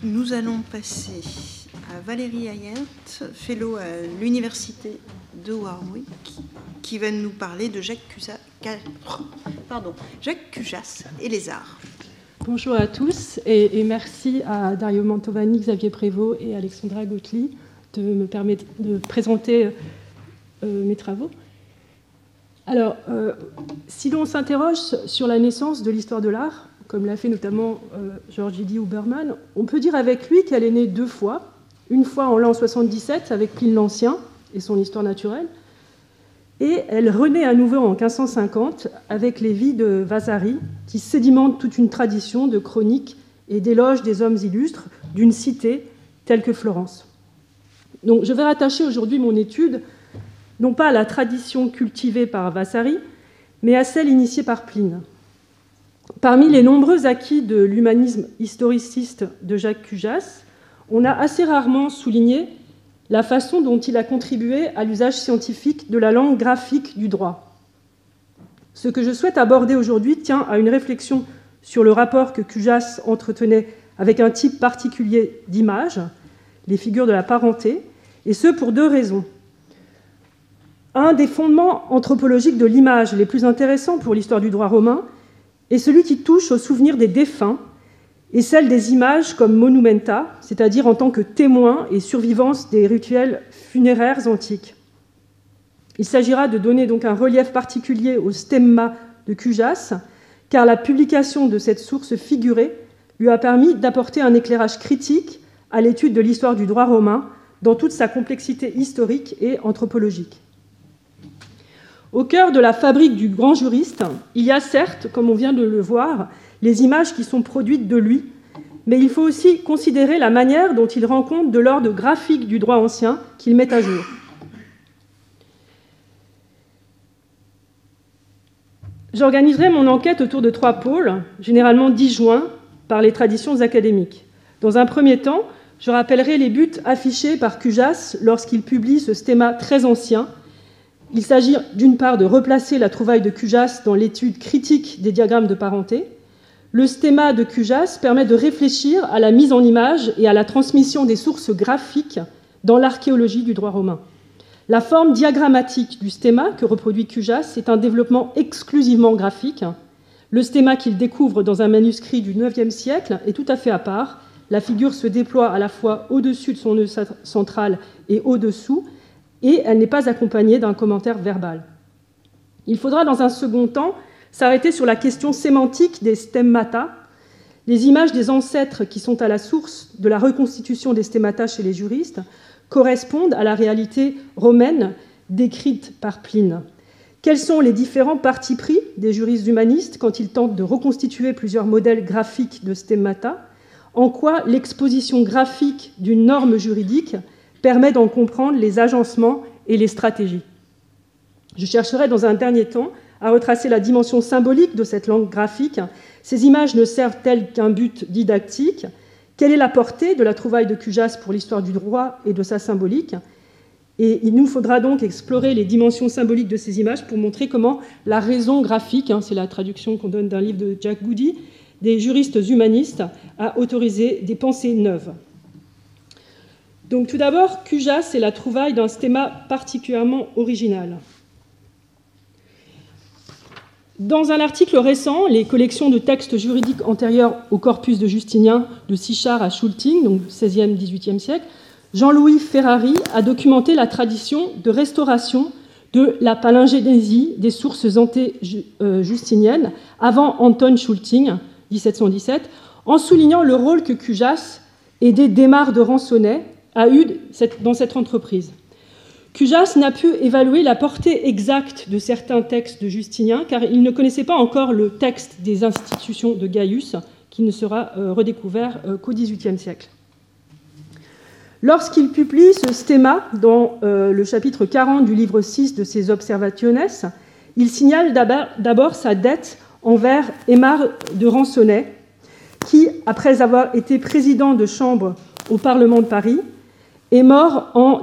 Nous allons passer à Valérie Ayert, fellow à l'Université de Warwick, qui va nous parler de Jacques Cujas et les arts. Bonjour à tous et merci à Dario Mantovani, Xavier Prévost et Alexandra Gottlieb de me permettre de présenter mes travaux. Alors, si l'on s'interroge sur la naissance de l'histoire de l'art, comme l'a fait notamment George Eadie Huberman, on peut dire avec lui qu'elle est née deux fois. Une fois en l'an 77 avec Pline l'Ancien et son histoire naturelle, et elle renaît à nouveau en 1550 avec les vies de Vasari, qui sédimentent toute une tradition de chroniques et d'éloges des hommes illustres d'une cité telle que Florence. Donc, je vais rattacher aujourd'hui mon étude non pas à la tradition cultivée par Vasari, mais à celle initiée par Pline. Parmi les nombreux acquis de l'humanisme historiciste de Jacques Cujas, on a assez rarement souligné la façon dont il a contribué à l'usage scientifique de la langue graphique du droit. Ce que je souhaite aborder aujourd'hui tient à une réflexion sur le rapport que Cujas entretenait avec un type particulier d'image, les figures de la parenté, et ce pour deux raisons. Un des fondements anthropologiques de l'image les plus intéressants pour l'histoire du droit romain est celui qui touche au souvenir des défunts et celle des images comme monumenta, c'est-à-dire en tant que témoins et survivances des rituels funéraires antiques. Il s'agira de donner donc un relief particulier au stemma de Cujas, car la publication de cette source figurée lui a permis d'apporter un éclairage critique à l'étude de l'histoire du droit romain dans toute sa complexité historique et anthropologique. Au cœur de la fabrique du grand juriste, il y a certes, comme on vient de le voir, les images qui sont produites de lui, mais il faut aussi considérer la manière dont il rend compte de l'ordre graphique du droit ancien qu'il met à jour. J'organiserai mon enquête autour de trois pôles, généralement disjoints par les traditions académiques. Dans un premier temps, je rappellerai les buts affichés par Cujas lorsqu'il publie ce stemma très ancien. Il s'agit d'une part de replacer la trouvaille de Cujas dans l'étude critique des diagrammes de parenté. Le stemma de Cujas permet de réfléchir à la mise en image et à la transmission des sources graphiques dans l'archéologie du droit romain. La forme diagrammatique du stemma que reproduit Cujas est un développement exclusivement graphique. Le stemma qu'il découvre dans un manuscrit du IXe siècle est tout à fait à part. La figure se déploie à la fois au-dessus de son nœud central et au-dessous, et elle n'est pas accompagnée d'un commentaire verbal. Il faudra dans un second temps s'arrêter sur la question sémantique des stemmata. Les images des ancêtres qui sont à la source de la reconstitution des stemmata chez les juristes correspondent à la réalité romaine décrite par Pline. Quels sont les différents partis pris des juristes humanistes quand ils tentent de reconstituer plusieurs modèles graphiques de stemmata? En quoi l'exposition graphique d'une norme juridique permet d'en comprendre les agencements et les stratégies? Je chercherai dans un dernier temps à retracer la dimension symbolique de cette langue graphique. Ces images ne servent-elles qu'un but didactique? Quelle est la portée de la trouvaille de Cujas pour l'histoire du droit et de sa symbolique? Et il nous faudra donc explorer les dimensions symboliques de ces images pour montrer comment la raison graphique, c'est la traduction qu'on donne d'un livre de Jack Goody, des juristes humanistes, a autorisé des pensées neuves. Donc tout d'abord, Cujas est la trouvaille d'un stemma particulièrement original. Dans un article récent, les collections de textes juridiques antérieurs au corpus de Justinien, de Sichard à Schulting, donc 16e, 18e siècle, Jean-Louis Ferrari a documenté la tradition de restauration de la palingénésie des sources anté-justiniennes avant Anton Schulting, 1717, en soulignant le rôle que Cujas, aidé d'Aymar de Ransonnet, a eu dans cette entreprise. Cujas n'a pu évaluer la portée exacte de certains textes de Justinien, car il ne connaissait pas encore le texte des institutions de Gaius, qui ne sera redécouvert qu'au XVIIIe siècle. Lorsqu'il publie ce stemma dans le chapitre 40 du livre 6 de ses Observationes, il signale d'abord sa dette envers Aymar de Ransonnet, qui, après avoir été président de chambre au Parlement de Paris, est mort en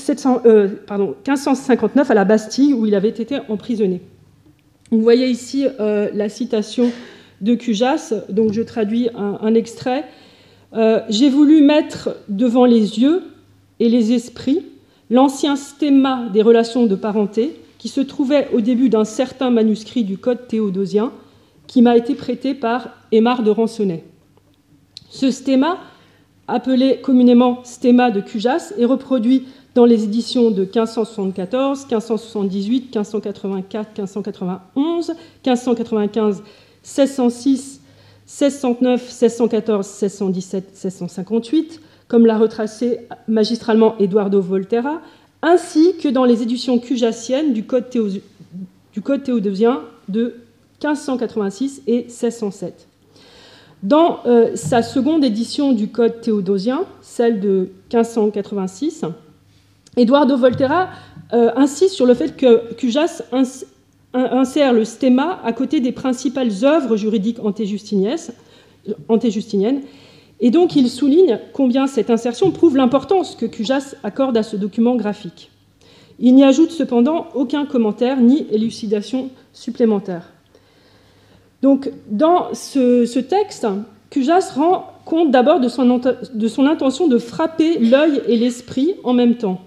1559 à la Bastille, où il avait été emprisonné. Vous voyez ici la citation de Cujas, donc je traduis un extrait. j'ai voulu mettre devant les yeux et les esprits l'ancien stemma des relations de parenté qui se trouvait au début d'un certain manuscrit du Code théodosien qui m'a été prêté par Aimard de Ransonnet. Ce stemma, appelé communément stemma de Cujas, est reproduit dans les éditions de 1574, 1578, 1584, 1591, 1595, 1606, 1609, 1614, 1617, 1658, comme l'a retracé magistralement Eduardo Volterra, ainsi que dans les éditions cujassiennes du Code théodosien de 1586 et 1607. Dans sa seconde édition du Code théodosien, celle de 1586, Eduardo Volterra insiste sur le fait que Cujas insère le stemma à côté des principales œuvres juridiques antéjustiniennes, et donc il souligne combien cette insertion prouve l'importance que Cujas accorde à ce document graphique. Il n'y ajoute cependant aucun commentaire ni élucidation supplémentaire. Donc, dans ce texte, Cujas rend compte d'abord de son intention de frapper l'œil et l'esprit en même temps.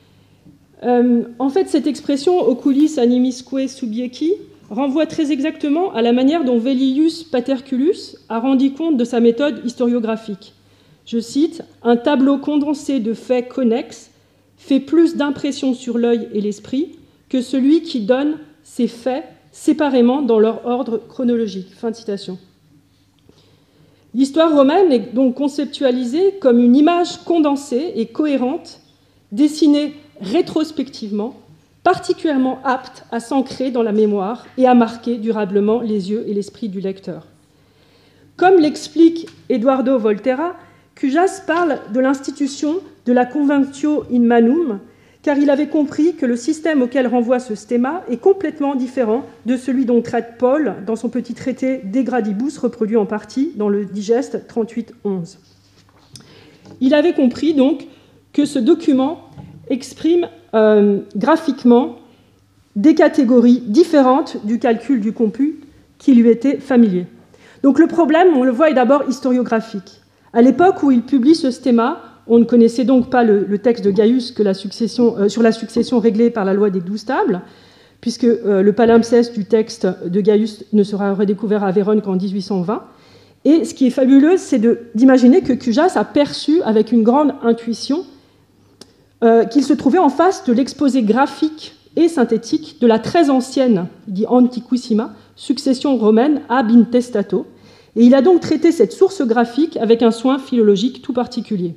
En fait, cette expression « oculis animisque subieci » renvoie très exactement à la manière dont Velleius Paterculus a rendu compte de sa méthode historiographique. Je cite « Un tableau condensé de faits connexes fait plus d'impression sur l'œil et l'esprit que celui qui donne ces faits séparément dans leur ordre chronologique. » Fin de citation. L'histoire romaine est donc conceptualisée comme une image condensée et cohérente, dessinée rétrospectivement, particulièrement apte à s'ancrer dans la mémoire et à marquer durablement les yeux et l'esprit du lecteur. Comme l'explique Eduardo Volterra, Cujas parle de l'institution de la conventio in manum, car il avait compris que le système auquel renvoie ce stemma est complètement différent de celui dont traite Paul dans son petit traité De Gradibus, reproduit en partie dans le digeste 38-11. Il avait compris donc que ce document exprime graphiquement des catégories différentes du calcul du comput qui lui étaient familiers. Donc le problème, on le voit, est d'abord historiographique. À l'époque où il publie ce stemma, on ne connaissait donc pas le texte de Gaius que sur la succession réglée par la loi des 12 tables, puisque le palimpseste du texte de Gaius ne sera redécouvert à Vérone qu'en 1820. Et ce qui est fabuleux, c'est d'imaginer que Cujas a perçu avec une grande intuition qu'il se trouvait en face de l'exposé graphique et synthétique de la très ancienne, il dit antiquissima, succession romaine ab intestato, et il a donc traité cette source graphique avec un soin philologique tout particulier.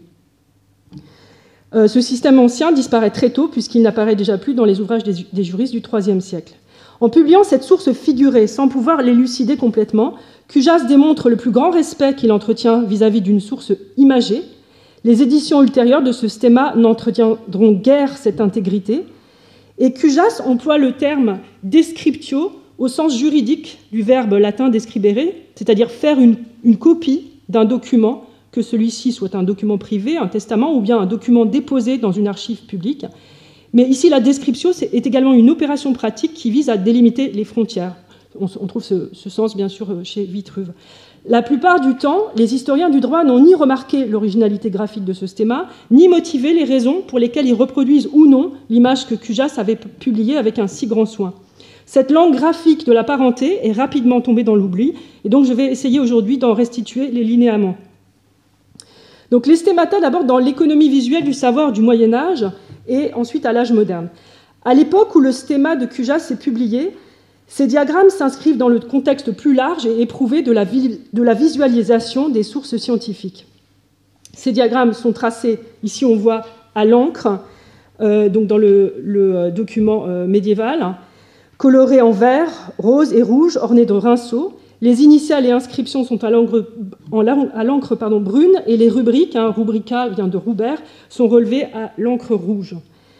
Ce système ancien disparaît très tôt puisqu'il n'apparaît déjà plus dans les ouvrages des juristes du IIIe siècle. En publiant cette source figurée sans pouvoir l'élucider complètement, Cujas démontre le plus grand respect qu'il entretient vis-à-vis d'une source imagée. Les éditions ultérieures de ce stemma n'entretiendront guère cette intégrité, et Cujas emploie le terme descriptio au sens juridique du verbe latin describere, c'est-à-dire faire une copie d'un document, que celui-ci soit un document privé, un testament, ou bien un document déposé dans une archive publique. Mais ici, la description est également une opération pratique qui vise à délimiter les frontières. On trouve ce sens, bien sûr, chez Vitruve. La plupart du temps, les historiens du droit n'ont ni remarqué l'originalité graphique de ce stemma, ni motivé les raisons pour lesquelles ils reproduisent ou non l'image que Cujas avait publiée avec un si grand soin. Cette langue graphique de la parenté est rapidement tombée dans l'oubli, et donc je vais essayer aujourd'hui d'en restituer les linéaments. Donc les stemmata, d'abord dans l'économie visuelle du savoir du Moyen-Âge, et ensuite à l'âge moderne. À l'époque où le stemma de Cujas est publié, ces diagrammes s'inscrivent dans le contexte plus large et éprouvé de la visualisation des sources scientifiques. Ces diagrammes sont tracés, ici on voit à l'encre, donc dans le document médiéval, colorés en vert, rose et rouge, ornés de rinceaux. Les initiales et inscriptions sont à l'encre brune, et les rubriques, rubrica vient de Roubert, sont relevées à l'encre rouge.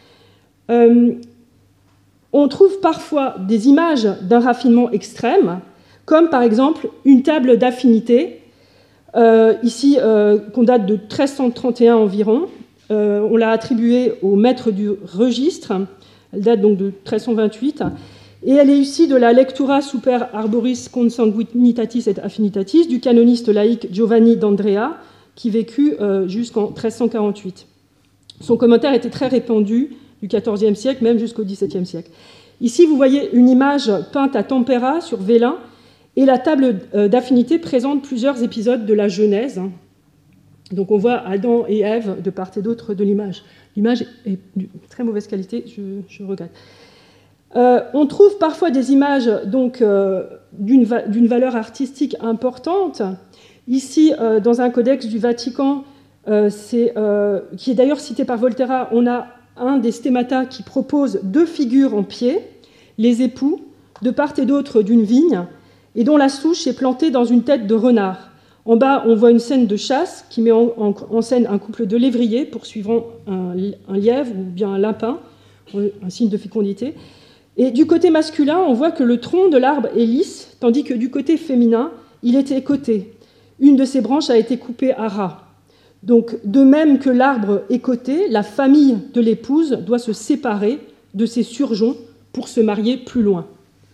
On trouve parfois des images d'un raffinement extrême, comme par exemple une table d'affinité, ici qu'on date de 1331 environ. On l'a attribuée au maître du registre, elle date donc de 1328, et elle est issue de la Lectura super arboris consanguinitatis et affinitatis du canoniste laïque Giovanni d'Andrea, qui vécut jusqu'en 1348. Son commentaire était très répandu du XIVe siècle, même jusqu'au XVIIe siècle. Ici, vous voyez une image peinte à tempéra sur vélin, et la table d'affinité présente plusieurs épisodes de la Genèse. Donc on voit Adam et Ève de part et d'autre de l'image. L'image est de très mauvaise qualité, je regrette. On trouve parfois des images donc, d'une valeur artistique importante. Ici, dans un codex du Vatican, qui est d'ailleurs cité par Volterra, on a un des stémata qui propose 2 figures en pied, les époux, de part et d'autre d'une vigne, et dont la souche est plantée dans une tête de renard. En bas, on voit une scène de chasse qui met en scène un couple de lévriers poursuivant un lièvre ou bien un lapin, un signe de fécondité. Et du côté masculin, on voit que le tronc de l'arbre est lisse, tandis que du côté féminin, il est écoté. Une de ses branches a été coupée à ras. Donc, de même que l'arbre écoté, la famille de l'épouse doit se séparer de ses surgeons pour se marier plus loin.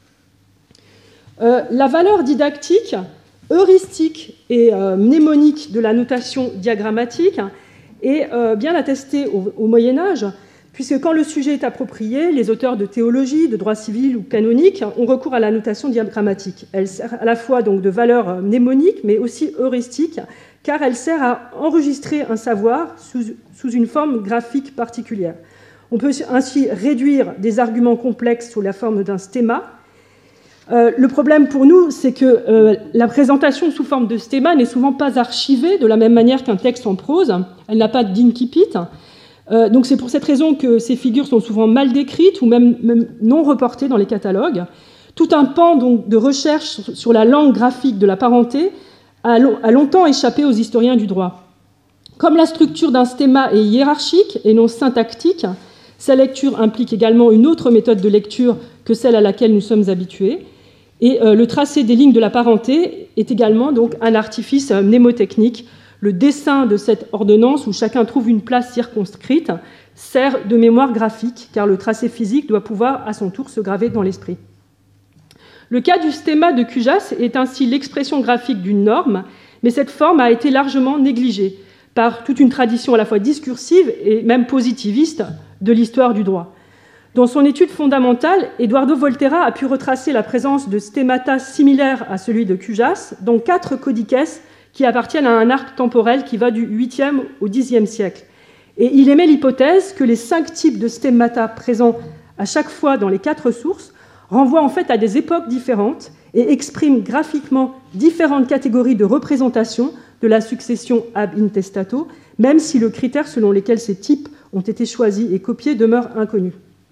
La valeur didactique, heuristique et mnémonique de la notation diagrammatique est bien attestée au Moyen-Âge, puisque quand le sujet est approprié, les auteurs de théologie, de droit civil ou canonique ont recours à la notation diagrammatique. Elle sert à la fois donc de valeur mnémonique, mais aussi heuristique, car elle sert à enregistrer un savoir sous une forme graphique particulière. On peut ainsi réduire des arguments complexes sous la forme d'un stéma. Le problème pour nous, c'est que la présentation sous forme de stéma n'est souvent pas archivée de la même manière qu'un texte en prose. Elle n'a pas d'incipit. Donc c'est pour cette raison que ces figures sont souvent mal décrites ou même non reportées dans les catalogues. Tout un pan donc, de recherche sur la langue graphique de la parenté a longtemps échappé aux historiens du droit. Comme la structure d'un stéma est hiérarchique et non syntactique, sa lecture implique également une autre méthode de lecture que celle à laquelle nous sommes habitués. Et le tracé des lignes de la parenté est également donc, un artifice mnémotechnique. Le dessin de cette ordonnance, où chacun trouve une place circonscrite, sert de mémoire graphique, car le tracé physique doit pouvoir à son tour se graver dans l'esprit. Le cas du stéma de Cujas est ainsi l'expression graphique d'une norme, mais cette forme a été largement négligée par toute une tradition à la fois discursive et même positiviste de l'histoire du droit. Dans son étude fondamentale, Eduardo Volterra a pu retracer la présence de stémata similaires à celui de Cujas dans 4 codices qui appartiennent à un arc temporel qui va du 8e au 10e siècle. Et il émet l'hypothèse que les 5 types de stémata présents à chaque fois dans les 4 sources renvoient en fait à des époques différentes et expriment graphiquement différentes catégories de représentation de la succession ab intestato, même si le critère selon lequel ces types ont été choisis et copiés demeure inconnu.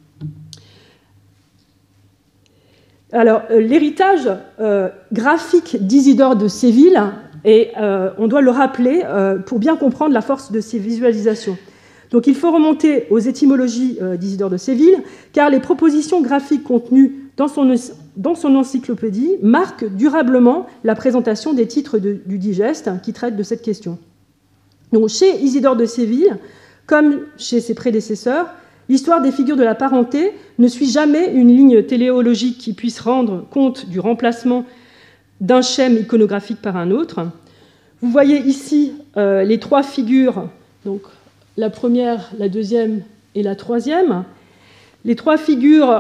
Alors, l'héritage graphique d'Isidore de Séville, et on doit le rappeler pour bien comprendre la force de ces visualisations. Donc il faut remonter aux étymologies d'Isidore de Séville, car les propositions graphiques contenues dans son encyclopédie marquent durablement la présentation des titres du digeste qui traitent de cette question. Donc chez Isidore de Séville, comme chez ses prédécesseurs, l'histoire des figures de la parenté ne suit jamais une ligne téléologique qui puisse rendre compte du remplacement d'un schème iconographique par un autre. Vous voyez ici les 3 figures, donc la première, la deuxième et la troisième. Les 3 figures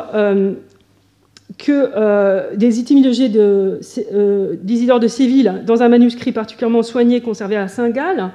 des étymologies d'Isidore de Séville dans un manuscrit particulièrement soigné conservé à Saint-Gall.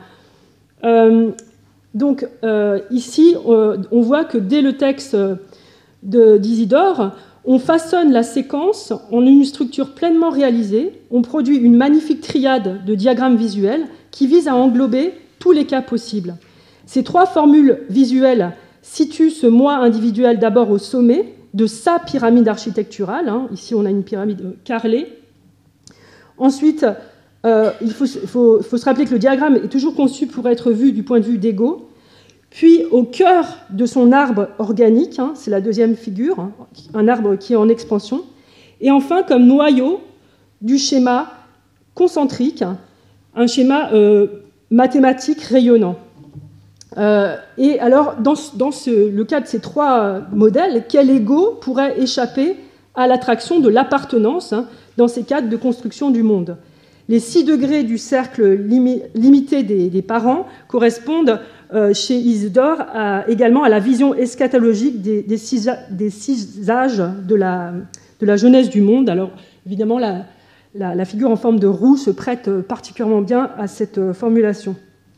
Donc ici, on voit que dès le texte d'Isidore, on façonne la séquence en une structure pleinement réalisée. On produit une magnifique triade de diagrammes visuels qui vise à englober tous les cas possibles. Ces 3 formules visuelles situent ce moi individuel d'abord au sommet de sa pyramide architecturale. Ici, on a une pyramide carrelée. Ensuite, il faut se rappeler que le diagramme est toujours conçu pour être vu du point de vue d'Ego. Puis, au cœur de son arbre organique, c'est la deuxième figure, un arbre qui est en expansion. Et enfin, comme noyau du schéma concentrique, un schéma mathématique rayonnant. Et alors, dans le cas de ces 3 modèles, quel ego pourrait échapper à l'attraction de l'appartenance dans ces cadres de construction du monde ? les 6 degrés du cercle limité des parents correspondent chez Isidore également à la vision eschatologique des 6 âges de la jeunesse du monde. Alors évidemment, la figure en forme de roue se prête particulièrement bien à cette formulation.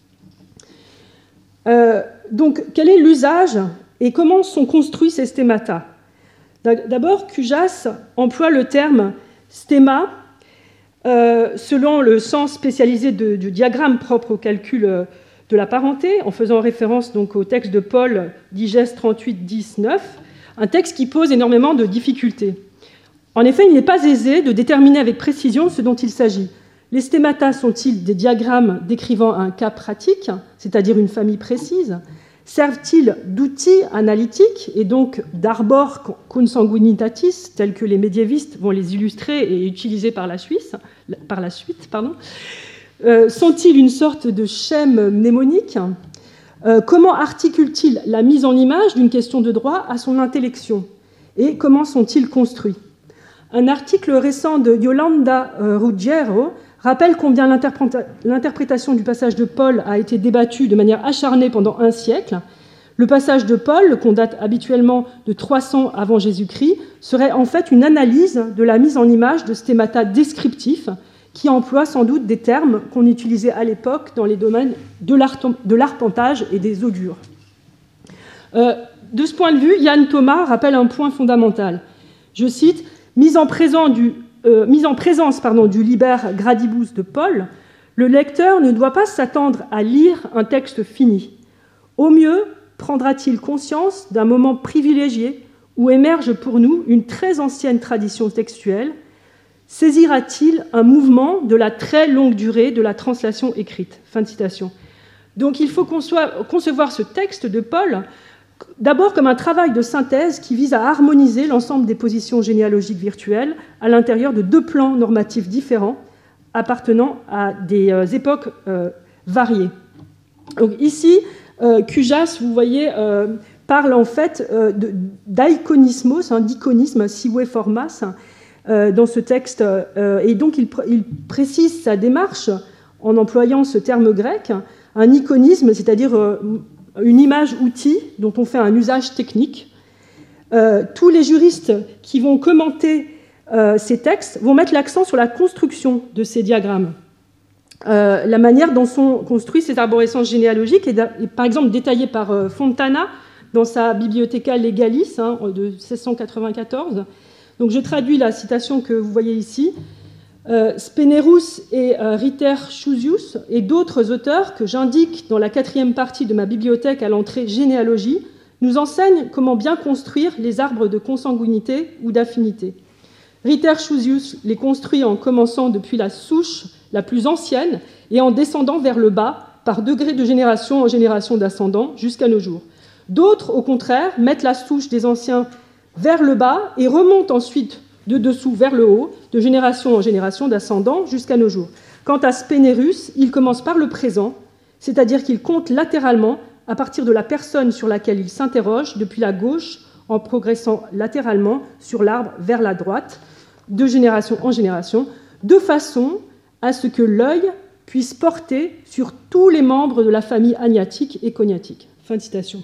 Donc, quel est l'usage et comment sont construits ces stémata? D'abord, Cujas emploie le terme stéma selon le sens spécialisé du diagramme propre au calcul de la parenté, en faisant référence donc au texte de Paul, Digeste 38-10-9, un texte qui pose énormément de difficultés. En effet, il n'est pas aisé de déterminer avec précision ce dont il s'agit. Les stémata sont-ils des diagrammes décrivant un cas pratique, c'est-à-dire une famille précise? Servent-ils d'outils analytiques et donc d'arbor consanguinitatis, tels que les médiévistes vont les illustrer et utiliser par la suite? Sont-ils une sorte de schème mnémonique? Comment articulent-ils la mise en image d'une question de droit à son intellection? Et comment sont-ils construits? Un article récent de Yolanda Ruggiero rappelle combien l'interprétation du passage de Paul a été débattue de manière acharnée pendant un siècle. Le passage de Paul, qu'on date habituellement de 300 avant Jésus-Christ, serait en fait une analyse de la mise en image de stémata descriptifs qui emploient sans doute des termes qu'on utilisait à l'époque dans les domaines de l'arpentage et des augures. De ce point de vue, Yann Thomas rappelle un point fondamental. Je cite « Mise en présence du liber gradibus de Paul, le lecteur ne doit pas s'attendre à lire un texte fini. Au mieux, prendra-t-il conscience d'un moment privilégié où émerge pour nous une très ancienne tradition textuelle? Saisira-t-il un mouvement de la très longue durée de la translation écrite ?» Fin de citation. Donc il faut concevoir ce texte de Paul d'abord comme un travail de synthèse qui vise à harmoniser l'ensemble des positions généalogiques virtuelles à l'intérieur de 2 plans normatifs différents appartenant à des époques variées. Donc ici, Cujas, vous voyez, parle en fait d'iconismos, d'iconisme, sive formas, dans ce texte, et donc il précise sa démarche en employant ce terme grec, un iconisme, c'est-à-dire une image-outil dont on fait un usage technique. Tous les juristes qui vont commenter ces textes vont mettre l'accent sur la construction de ces diagrammes. La manière dont sont construites ces arborescences généalogiques est par exemple détaillée par Fontana dans sa Bibliotheca Legalis de 1694. Donc je traduis la citation que vous voyez ici. Spenerus et Ritter Schusius et d'autres auteurs que j'indique dans la 4e partie de ma bibliothèque à l'entrée généalogie nous enseignent comment bien construire les arbres de consanguinité ou d'affinité. Ritter Schusius les construit en commençant depuis la souche la plus ancienne et en descendant vers le bas par degrés de génération en génération d'ascendants jusqu'à nos jours. D'autres, au contraire, mettent la souche des anciens vers le bas et remontent ensuite de dessous vers le haut, de génération en génération d'ascendants jusqu'à nos jours. Quant à Spenerus, il commence par le présent, c'est-à-dire qu'il compte latéralement à partir de la personne sur laquelle il s'interroge depuis la gauche en progressant latéralement sur l'arbre vers la droite, de génération en génération, de façon à ce que l'œil puisse porter sur tous les membres de la famille agnatique et cognatique. Fin de citation.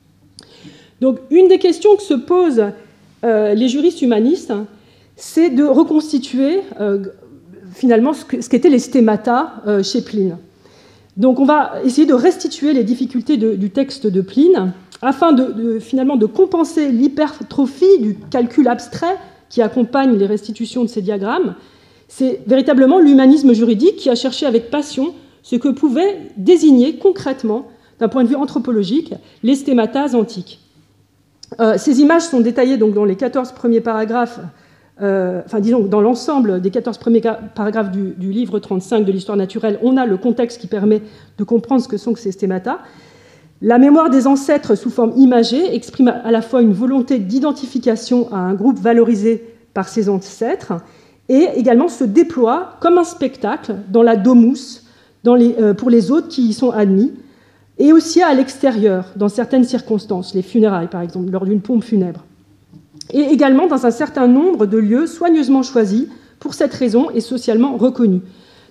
Donc, une des questions que se posent les juristes humanistes, c'est de reconstituer finalement ce qu'étaient les stémata chez Pline. Donc on va essayer de restituer les difficultés du texte de Pline afin finalement de compenser l'hypertrophie du calcul abstrait qui accompagne les restitutions de ces diagrammes. C'est véritablement l'humanisme juridique qui a cherché avec passion ce que pouvaient désigner concrètement, d'un point de vue anthropologique, les stématas antiques. Ces images sont détaillées donc dans les 14 premiers paragraphes, disons dans l'ensemble des 14 premiers paragraphes du livre 35 de l'histoire naturelle. On a le contexte qui permet de comprendre ce que sont ces stémata. La mémoire des ancêtres sous forme imagée exprime à la fois une volonté d'identification à un groupe valorisé par ses ancêtres et également se déploie comme un spectacle dans la domus pour les autres qui y sont admis, et aussi à l'extérieur, dans certaines circonstances, les funérailles par exemple, lors d'une pompe funèbre. Et également dans un certain nombre de lieux soigneusement choisis pour cette raison et socialement reconnus.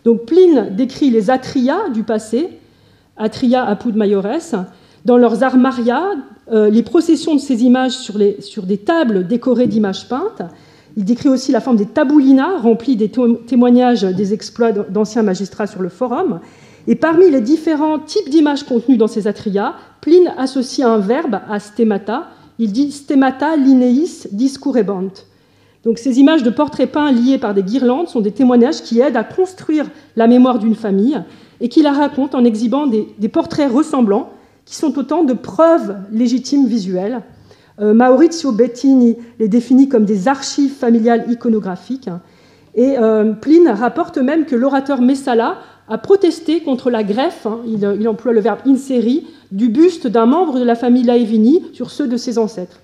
Donc Pline décrit les atria du passé, atria apud maiores, dans leurs armaria, les processions de ces images sur des tables décorées d'images peintes. Il décrit aussi la forme des tabulina, remplies des témoignages des exploits d'anciens magistrats sur le forum. Et parmi les différents types d'images contenues dans ces atria, Pline associe un verbe à stemata. Il dit stemata lineis discurrebant. Donc ces images de portraits peints liés par des guirlandes sont des témoignages qui aident à construire la mémoire d'une famille et qui la racontent en exhibant des portraits ressemblants qui sont autant de preuves légitimes visuelles. Maurizio Bettini les définit comme des archives familiales iconographiques. Et Pline rapporte même que l'orateur Messala a protesté contre la greffe, il emploie le verbe inseri, du buste d'un membre de la famille Laevini sur ceux de ses ancêtres.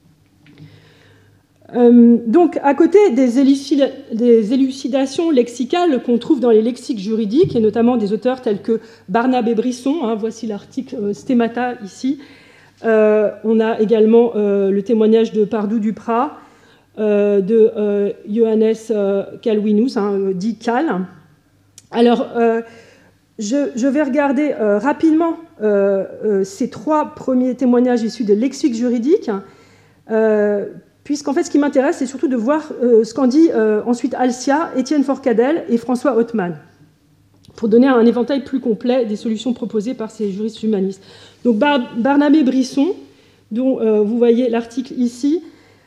Donc, à côté des élucidations lexicales qu'on trouve dans les lexiques juridiques, et notamment des auteurs tels que Barnabé Brisson, voici l'article Stemata ici, on a également le témoignage de Pardoux Duprat, de Johannes Calvinus, dit Cal. Alors, je vais regarder rapidement ces 3 premiers témoignages issus des lexiques juridiques, puisqu'en fait, ce qui m'intéresse, c'est surtout de voir ce qu'en dit ensuite Alcia, Étienne Forcadell et François Hautemann, pour donner un éventail plus complet des solutions proposées par ces juristes humanistes. Donc, Barnabé Brisson, dont vous voyez l'article ici,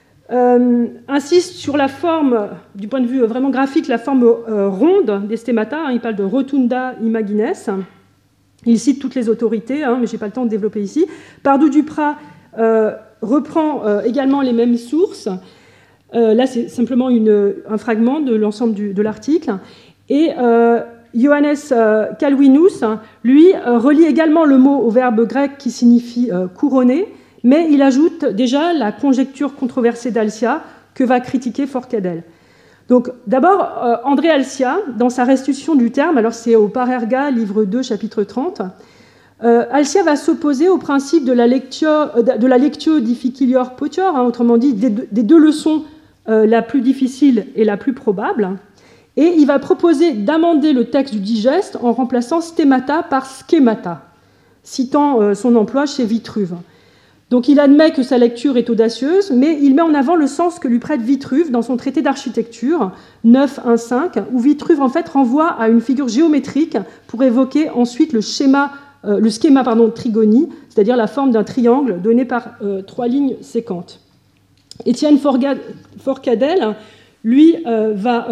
insiste sur la forme, du point de vue vraiment graphique, la forme ronde des stemata. Il parle de rotunda imagines. Il cite toutes les autorités, mais je n'ai pas le temps de développer ici. Pardoux Duprat reprend également les mêmes sources. Là, c'est simplement un fragment de l'ensemble de l'article. Et Johannes Calvinus, lui, relie également le mot au verbe grec qui signifie couronner, mais il ajoute déjà la conjecture controversée d'Alcia que va critiquer Forcadell. Donc, d'abord, André Alcia, dans sa restitution du terme, alors c'est au Parerga, livre 2, chapitre 30, Alcia va s'opposer au principe de la lectio difficilior potior, autrement dit, des 2 leçons, la plus difficile et la plus probable, et il va proposer d'amender le texte du digeste en remplaçant stemata par schemata, citant son emploi chez Vitruve. Donc il admet que sa lecture est audacieuse, mais il met en avant le sens que lui prête Vitruve dans son traité d'architecture 9.1.5, où Vitruve en fait renvoie à une figure géométrique pour évoquer ensuite le schéma trigonie, c'est-à-dire la forme d'un triangle donné par 3 lignes séquentes. Étienne Forcadell, lui, va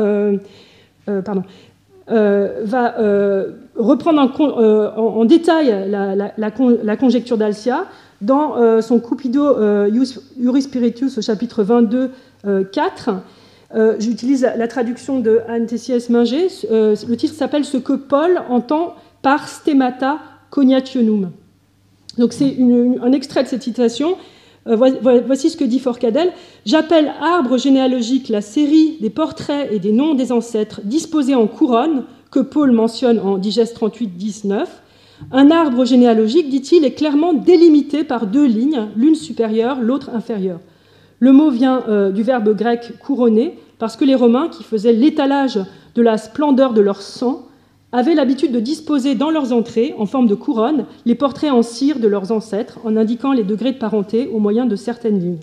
reprendre en détail la conjecture d'Alcia dans son Cupido Iuris Spiritus au chapitre 22, 4. J'utilise la traduction de Anne Tessiès-Minger. Le titre s'appelle « Ce que Paul entend par stemata cognationum ». Donc c'est un extrait de cette citation. Voici ce que dit Forcadell. « J'appelle arbre généalogique la série des portraits et des noms des ancêtres disposés en couronne que Paul mentionne en Digeste 38, 19. Un arbre généalogique, dit-il, est clairement délimité par 2 lignes, l'une supérieure, l'autre inférieure. Le mot vient du verbe grec couronner, parce que les Romains, qui faisaient l'étalage de la splendeur de leur sang, avaient l'habitude de disposer dans leurs entrées, en forme de couronne, les portraits en cire de leurs ancêtres, en indiquant les degrés de parenté au moyen de certaines lignes.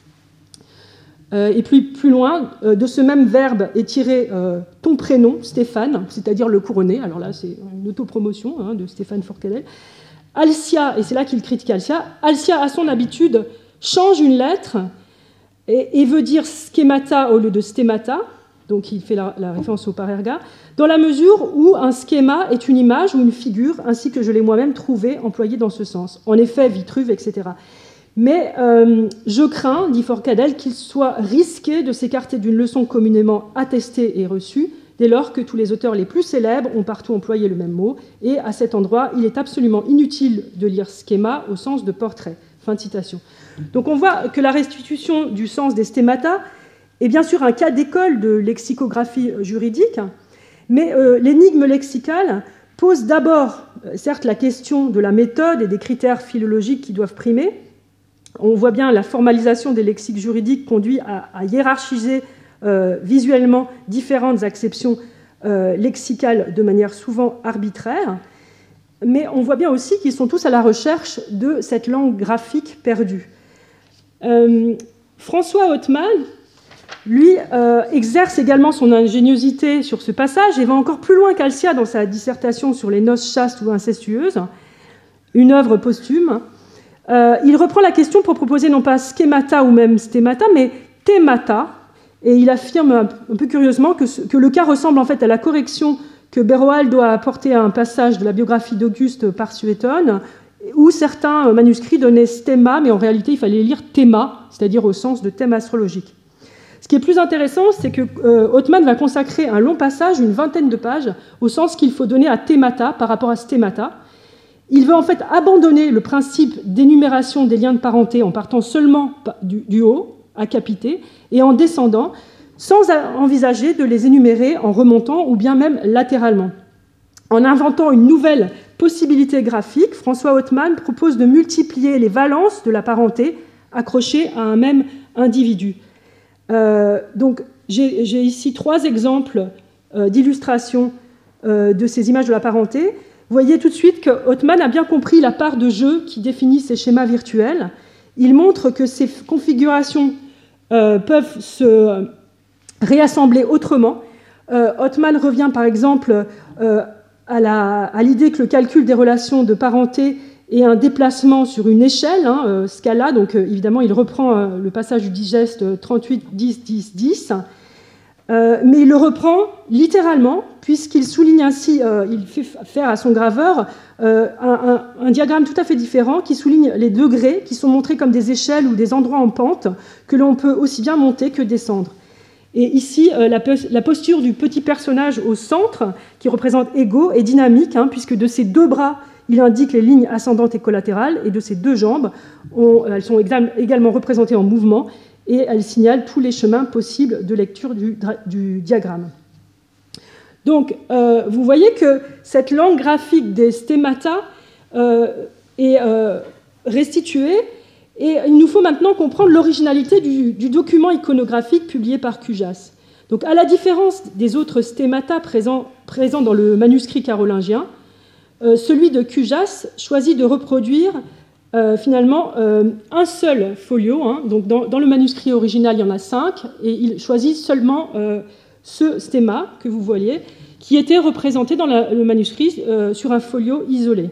Et plus loin, de ce même verbe est tiré ton prénom, Stéphane, c'est-à-dire le couronné. Alors là, c'est une autopromotion de Stéphane Forcadell. Alcia, et c'est là qu'il critique Alcia, Alcia, à son habitude, change une lettre et veut dire schemata au lieu de stemata, donc il fait la référence au Parerga, dans la mesure où un schéma est une image ou une figure, ainsi que je l'ai moi-même trouvé employé dans ce sens. En effet, Vitruve, etc. Mais je crains, dit Forcadell, qu'il soit risqué de s'écarter d'une leçon communément attestée et reçue, dès lors que tous les auteurs les plus célèbres ont partout employé le même mot, et à cet endroit, il est absolument inutile de lire schéma au sens de portrait. Fin de citation. Donc on voit que la restitution du sens des stemata est bien sûr un cas d'école de lexicographie juridique, mais l'énigme lexicale pose d'abord, certes, la question de la méthode et des critères philologiques qui doivent primer. On voit bien la formalisation des lexiques juridiques conduit à hiérarchiser visuellement différentes acceptions lexicale de manière souvent arbitraire, mais on voit bien aussi qu'ils sont tous à la recherche de cette langue graphique perdue. François Othman, lui, exerce également son ingéniosité sur ce passage et va encore plus loin qu'Alcia dans sa dissertation sur les noces chastes ou incestueuses, une œuvre posthume. Il reprend la question pour proposer non pas schemata ou même stemata, mais themata, et il affirme un peu curieusement que le cas ressemble en fait à la correction que Beroald doit apporter à un passage de la biographie d'Auguste par Suétone, où certains manuscrits donnaient stemma, mais en réalité il fallait lire théma, c'est-à-dire au sens de thème astrologique. Ce qui est plus intéressant, c'est que Othman va consacrer un long passage, une vingtaine de pages, au sens qu'il faut donner à themata par rapport à stemata. Il veut en fait abandonner le principe d'énumération des liens de parenté en partant seulement du haut, acapité, et en descendant, sans envisager de les énumérer en remontant ou bien même latéralement. En inventant une nouvelle possibilité graphique, François Othman propose de multiplier les valences de la parenté accrochées à un même individu. Donc, j'ai ici 3 exemples d'illustration de ces images de la parenté. Vous voyez tout de suite que Othman a bien compris la part de jeu qui définit ces schémas virtuels. Il montre que ces configurations peuvent se réassembler autrement. Othman revient par exemple à l'idée que le calcul des relations de parenté est un déplacement sur une échelle, scala, donc évidemment il reprend le passage du digeste 38, 10, 10, 10, mais il le reprend littéralement, puisqu'il souligne ainsi, il fait faire à son graveur un diagramme tout à fait différent qui souligne les degrés qui sont montrés comme des échelles ou des endroits en pente que l'on peut aussi bien monter que descendre. Et ici, la posture du petit personnage au centre, qui représente Ego, est dynamique, puisque de ses 2 bras, il indique les lignes ascendantes et collatérales, et de ses 2 jambes, elles sont également représentées en mouvement, et elles signalent tous les chemins possibles de lecture du diagramme. Donc, vous voyez que cette langue graphique des stemata est restituée, et il nous faut maintenant comprendre l'originalité du document iconographique publié par Cujas. Donc, à la différence des autres stemata présents dans le manuscrit carolingien, celui de Cujas choisit de reproduire finalement un seul folio. Donc, dans le manuscrit original, il y en a 5, et il choisit seulement ce stemma que vous voyez, qui était représenté dans le manuscrit sur un folio isolé.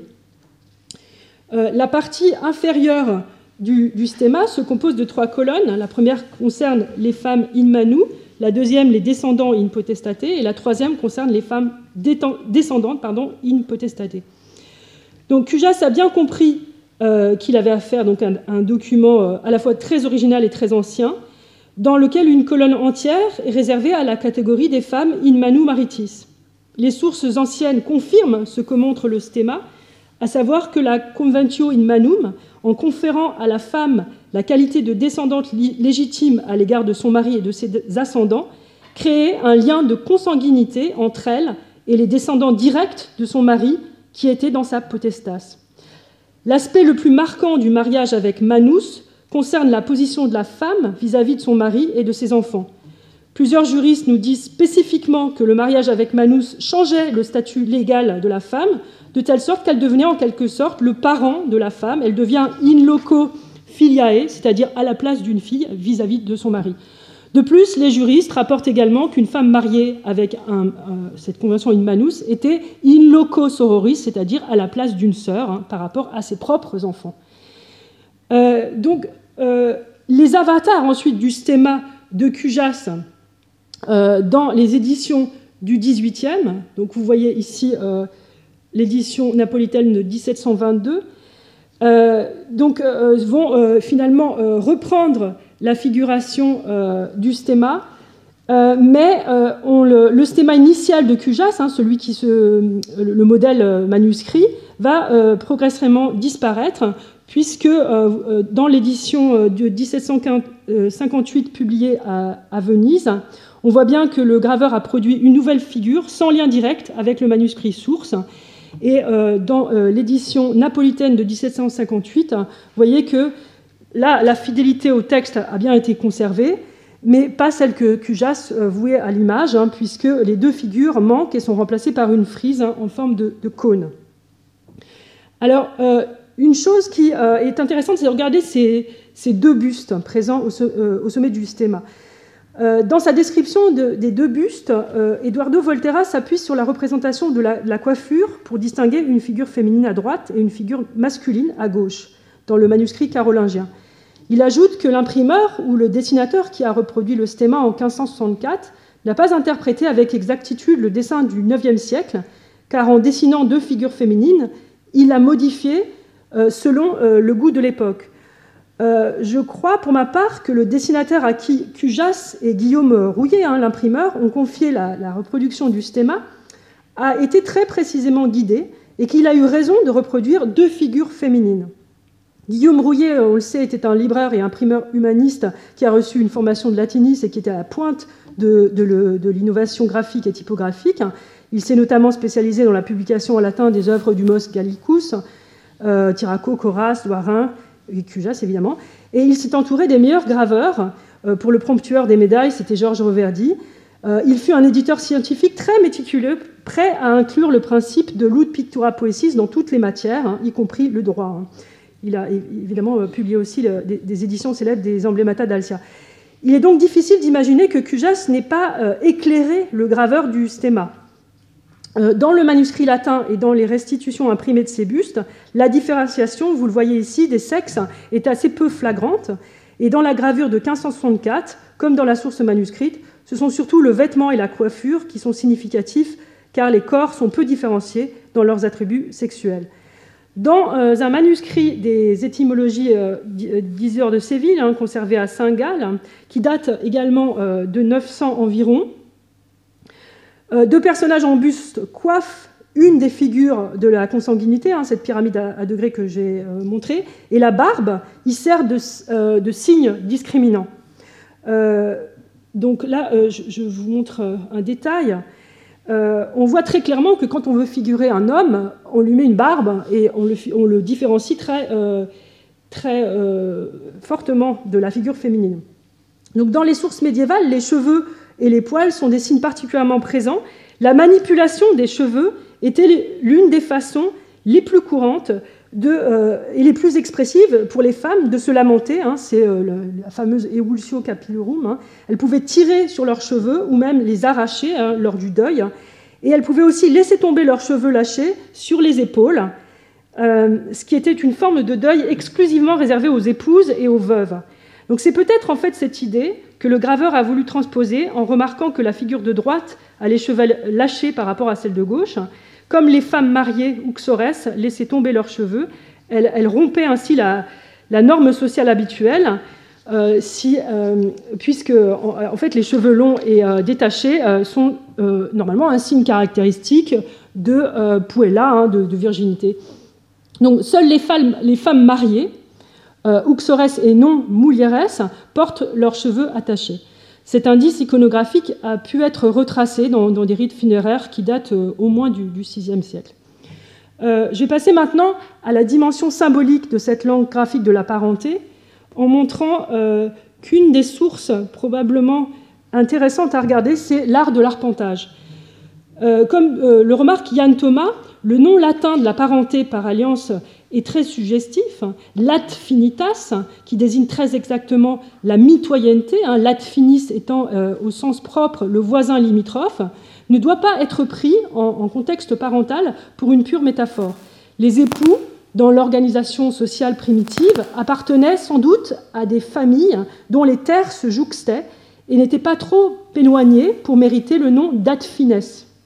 La partie inférieure du stemma se compose de 3 colonnes. La première concerne les femmes in manu, la deuxième les descendants in potestate, et la troisième concerne les femmes descendantes in potestate. Donc Cujas a bien compris qu'il avait affaire donc à un document à la fois très original et très ancien, dans lequel une colonne entière est réservée à la catégorie des femmes in manu maritis. Les sources anciennes confirment ce que montre le stemma, à savoir que la conventio in manum, en conférant à la femme la qualité de descendante légitime à l'égard de son mari et de ses ascendants, créait un lien de consanguinité entre elle et les descendants directs de son mari qui étaient dans sa potestas. L'aspect le plus marquant du mariage avec Manus concerne la position de la femme vis-à-vis de son mari et de ses enfants. Plusieurs juristes nous disent spécifiquement que le mariage avec Manus changeait le statut légal de la femme, de telle sorte qu'elle devenait en quelque sorte le parent de la femme. Elle devient in loco filiae, c'est-à-dire à la place d'une fille vis-à-vis de son mari. De plus, les juristes rapportent également qu'une femme mariée avec cette convention in manus était in loco sororis, c'est-à-dire à la place d'une sœur par rapport à ses propres enfants. Donc, les avatars ensuite du stemma de Cujas dans les éditions du XVIIIe, donc vous voyez ici l'édition napolitaine de 1722, vont finalement reprendre la figuration du stemma, mais le stemma initial de Cujas, celui le modèle manuscrit, va progressivement disparaître, puisque dans l'édition de 1758 publiée à Venise, on voit bien que le graveur a produit une nouvelle figure sans lien direct avec le manuscrit source. Et dans l'édition napolitaine de 1758, vous voyez que là, la fidélité au texte a bien été conservée, mais pas celle que Cujas vouait à l'image, hein, puisque les deux figures manquent et sont remplacées par une frise en forme de cône. Alors, une chose qui est intéressante, c'est de regarder ces deux bustes présents au sommet du stemma. Dans sa description des deux bustes, Eduardo Volterra s'appuie sur la représentation de la coiffure pour distinguer une figure féminine à droite et une figure masculine à gauche, dans le manuscrit carolingien. Il ajoute que l'imprimeur ou le dessinateur qui a reproduit le stemma en 1564 n'a pas interprété avec exactitude le dessin du IXe siècle, car en dessinant deux figures féminines, il l'a modifié selon le goût de l'époque. Je crois, pour ma part, que le dessinateur à qui Cujas et Guillaume Rouillet, hein, l'imprimeur, ont confié la reproduction du stemma, a été très précisément guidé et qu'il a eu raison de reproduire deux figures féminines. Guillaume Rouillet, on le sait, était un libraire et imprimeur humaniste qui a reçu une formation de latiniste et qui était à la pointe de l'innovation graphique et typographique. Il s'est notamment spécialisé dans la publication en latin des œuvres du Mos Gallicus, Tiraco, Coras, Loirin, et Cujas évidemment, et il s'est entouré des meilleurs graveurs. Pour le promptueur des médailles, c'était Georges Reverdy. Il fut un éditeur scientifique très méticuleux, prêt à inclure le principe de l'ut pictura poesis dans toutes les matières, hein, y compris le droit. Hein. Il a évidemment publié aussi des éditions célèbres des Emblemata d'Alcia. Il est donc difficile d'imaginer que Cujas n'ait pas éclairé le graveur du stemma. Dans le manuscrit latin et dans les restitutions imprimées de ces bustes, la différenciation, vous le voyez ici, des sexes est assez peu flagrante. Et dans la gravure de 1564, comme dans la source manuscrite, ce sont surtout le vêtement et la coiffure qui sont significatifs, car les corps sont peu différenciés dans leurs attributs sexuels. Dans un manuscrit des étymologies d'Isidore de Séville, hein, conservé à Saint-Gall, qui date également de 900 environ, deux personnages en buste coiffent une des figures de la consanguinité, hein, cette pyramide à degrés que j'ai montrée, et la barbe y sert de signe discriminant. Donc là, je vous montre un détail. On voit très clairement que quand on veut figurer un homme, on lui met une barbe et on le différencie très fortement de la figure féminine. Donc dans les sources médiévales, les cheveux et les poils sont des signes particulièrement présents. La manipulation des cheveux était l'une des façons les plus courantes et les plus expressives pour les femmes de se lamenter. Hein, c'est la fameuse evulsio capillarum. Hein. Elles pouvaient tirer sur leurs cheveux ou même les arracher, hein, lors du deuil. Et elles pouvaient aussi laisser tomber leurs cheveux lâchés sur les épaules, ce qui était une forme de deuil exclusivement réservée aux épouses et aux veuves. Donc c'est peut-être en fait cette idée que le graveur a voulu transposer en remarquant que la figure de droite a les cheveux lâchés par rapport à celle de gauche. Comme les femmes mariées uxores laissaient tomber leurs cheveux, elles rompaient ainsi la norme sociale habituelle, puisque en fait, les cheveux longs et détachés sont normalement un signe caractéristique de puella, hein, de virginité. Donc seules les femmes mariées, uxores et non mulieres, portent leurs cheveux attachés. Cet indice iconographique a pu être retracé dans des rites funéraires qui datent au moins du VIe siècle. Je vais passer maintenant à la dimension symbolique de cette langue graphique de la parenté, en montrant qu'une des sources probablement intéressantes à regarder, c'est l'art de l'arpentage. Comme le remarque Yann Thomas, le nom latin de la parenté par alliance est très suggestif, lat finitas, qui désigne très exactement la mitoyenneté, hein, lat finis étant au sens propre le voisin limitrophe, ne doit pas être pris en contexte parental pour une pure métaphore. Les époux, dans l'organisation sociale primitive, appartenaient sans doute à des familles dont les terres se jouxtaient et n'étaient pas trop éloignées pour mériter le nom dat fines.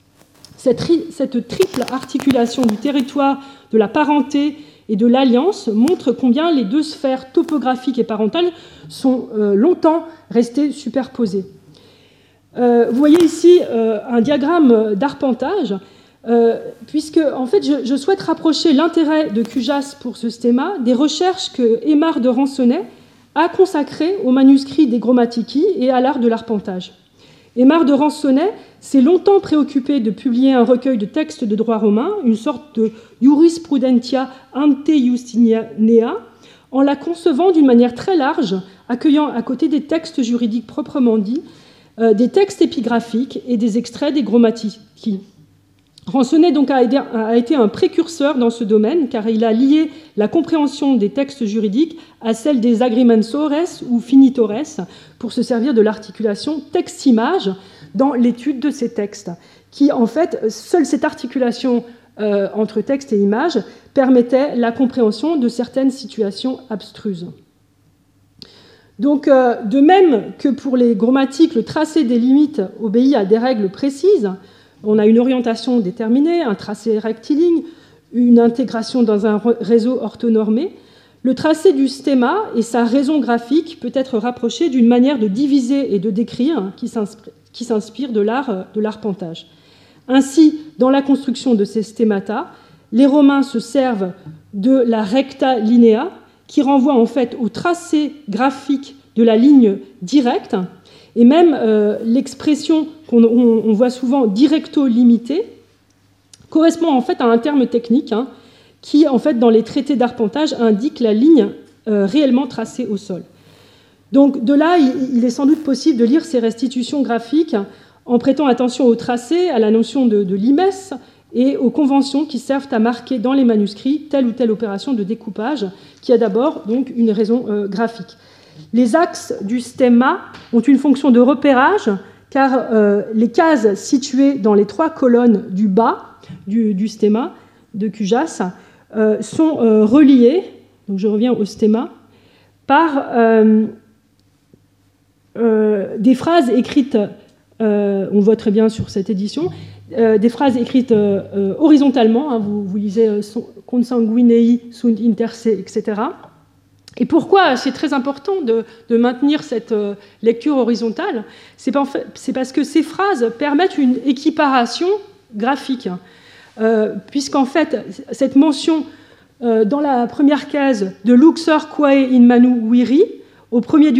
Cette triple articulation du territoire, de la parenté et de l'alliance montre combien les deux sphères topographiques et parentales sont longtemps restées superposées. Vous voyez ici un diagramme d'arpentage, puisque en fait, je souhaite rapprocher l'intérêt de Cujas pour ce stemma des recherches que Aymar de Ransonnet a consacrées aux manuscrits des Grammatici et à l'art de l'arpentage. Aymar de Ransonnet s'est longtemps préoccupé de publier un recueil de textes de droit romain, une sorte de jurisprudentia ante Justinianea, en la concevant d'une manière très large, accueillant à côté des textes juridiques proprement dits, des textes épigraphiques et des extraits des grammatici. Ransonnet donc a été un précurseur dans ce domaine, car il a lié la compréhension des textes juridiques à celle des agrimensores ou finitores, pour se servir de l'articulation texte-image dans l'étude de ces textes, qui en fait, seule cette articulation entre texte et image permettait la compréhension de certaines situations abstruses. Donc, de même que pour les grammatiques, le tracé des limites obéit à des règles précises. On a une orientation déterminée, un tracé rectiligne, une intégration dans un réseau orthonormé. Le tracé du stemma et sa raison graphique peut être rapproché d'une manière de diviser et de décrire qui s'inspire de l'arpentage. Ainsi, dans la construction de ces stemmata, les Romains se servent de la recta linea, qui renvoie en fait au tracé graphique de la ligne directe, et même l'expression qu'on voit souvent directo-limitée correspond en fait à un terme technique qui, en fait, dans les traités d'arpentage, indique la ligne réellement tracée au sol. Donc, de là, il est sans doute possible de lire ces restitutions graphiques en prêtant attention au tracé, à la notion de limes et aux conventions qui servent à marquer dans les manuscrits telle ou telle opération de découpage, qui a d'abord donc une raison graphique. Les axes du stemma ont une fonction de repérage, car les cases situées dans les 3 colonnes du bas du stemma de Cujas sont reliées, donc je reviens au stemma, par des phrases écrites, on voit très bien sur cette édition, des phrases écrites horizontalement, vous lisez consanguinei sunt interse, etc. Et pourquoi c'est très important de maintenir cette lecture horizontale? C'est parce que ces phrases permettent une équiparation graphique, puisqu'en fait, cette mention dans la première case de luxor quae in manu viri, au premier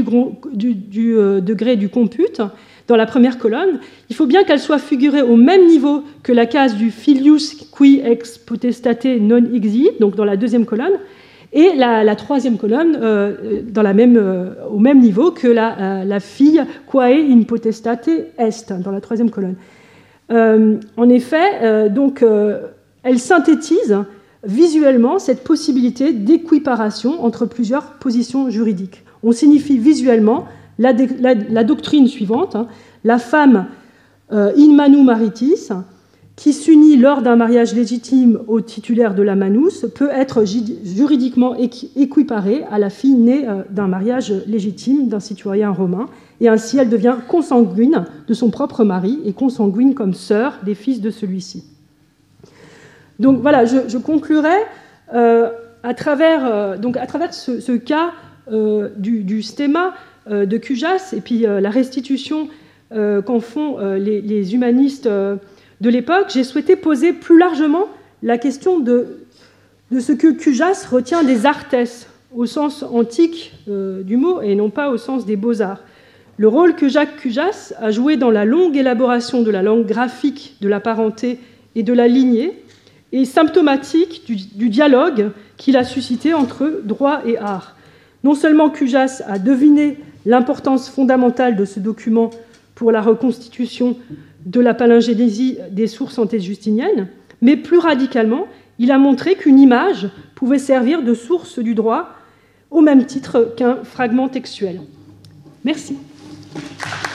degré du compute, dans la première colonne, il faut bien qu'elle soit figurée au même niveau que la case du filius qui ex potestate non exit, donc dans la deuxième colonne, et la troisième colonne au même niveau que la fille quae in potestate est, dans la troisième colonne. En effet, elle synthétise visuellement cette possibilité d'équiparation entre plusieurs positions juridiques. On signifie visuellement la doctrine suivante, la femme in manu maritis, qui s'unit lors d'un mariage légitime au titulaire de la manus, peut être juridiquement équiparée à la fille née d'un mariage légitime d'un citoyen romain, et ainsi elle devient consanguine de son propre mari et consanguine comme sœur des fils de celui-ci. Donc voilà, je conclurai à travers ce cas du stemma de Cujas et puis la restitution qu'en font les humanistes de l'époque. J'ai souhaité poser plus largement la question de ce que Cujas retient des artes, au sens antique du mot et non pas au sens des beaux-arts. Le rôle que Jacques Cujas a joué dans la longue élaboration de la langue graphique, de la parenté et de la lignée est symptomatique du dialogue qu'il a suscité entre droit et art. Non seulement Cujas a deviné l'importance fondamentale de ce document pour la reconstitution de la palingénésie des sources antéjustiniennes, mais plus radicalement, il a montré qu'une image pouvait servir de source du droit au même titre qu'un fragment textuel. Merci.